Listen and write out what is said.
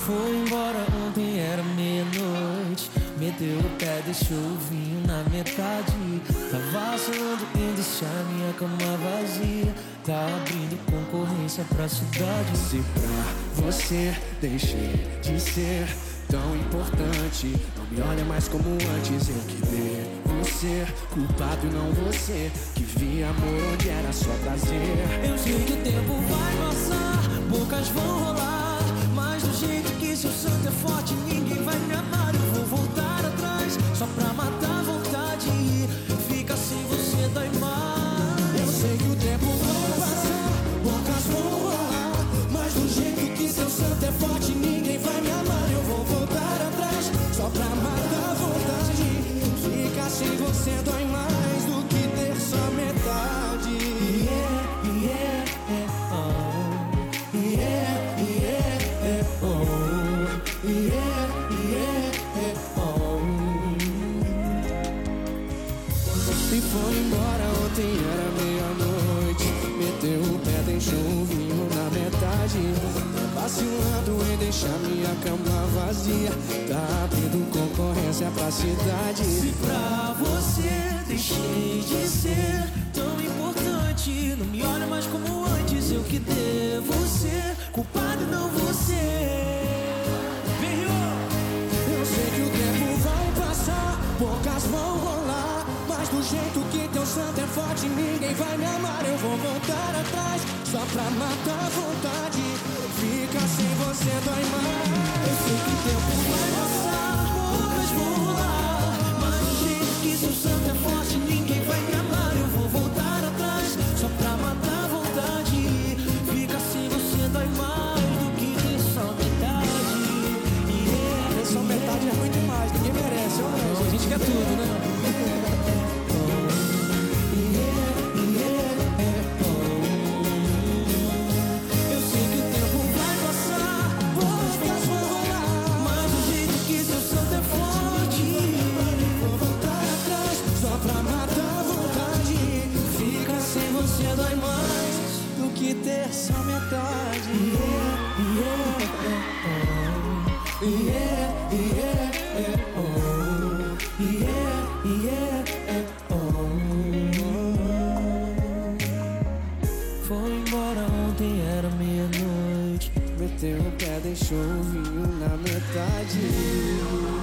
Foi embora ontem, era meia-noite. Meteu o pé, deixou o vinho na metade. Tá vacilando em deixar minha cama vazia. Tá abrindo concorrência pra cidade. Se pra você deixei de ser tão importante, não me olha mais como antes. Eu que devo ser culpado e não você, que vi amor onde era só prazer. Eu sei que o tempo vai passar, bocas vão rolar, mas do jeito que seu santo é forte, ninguém vai me amar. Eu vou voltar atrás, só pra matar a vontade. Fica sem você, dói mais. Eu sei que o tempo vai passar, bocas vão rolar, mas do jeito que seu santo é forte, ninguém vai me amar. Eu vou voltar atrás, só pra matar a vontade. Fica sem você, dói mais do que ter só metade. E foi embora ontem, era meia-noite. Meteu o pé, deixou o vinho na metade. Vacilando em deixar minha cama vazia. Tá abrindo concorrência pra cidade. Se pra você deixei de ser tão importante, não me olha mais como antes. Eu que devo ser culpado e não você. Eu sei que o tempo vai passar, bocas vão rolar, mas do jeito que teu santo é forte, ninguém vai me amar. Eu vou voltar atrás, só pra matar a vontade. Fica sem você, dói mais. Eu sei que o tempo vai passar, bocas vão rolar, mas do jeito que seu santo é forte, ninguém vai me amar. Eu vou voltar atrás, só pra matar a vontade. Fica sem você, dói mais do que ter só metade. Ter só metade é ruim demais, ninguém merece, eu não. A gente quer tudo, né? Eu sei que o tempo vai passar, bocas vão rolar, mas do jeito que seu santo é forte, Vou voltar atrás, só pra matar a vontade. fica sem você, dói mais Do que ter só metade. Foi embora ontem, era meia-noite. Meteu o pé, deixou o vinho na metade.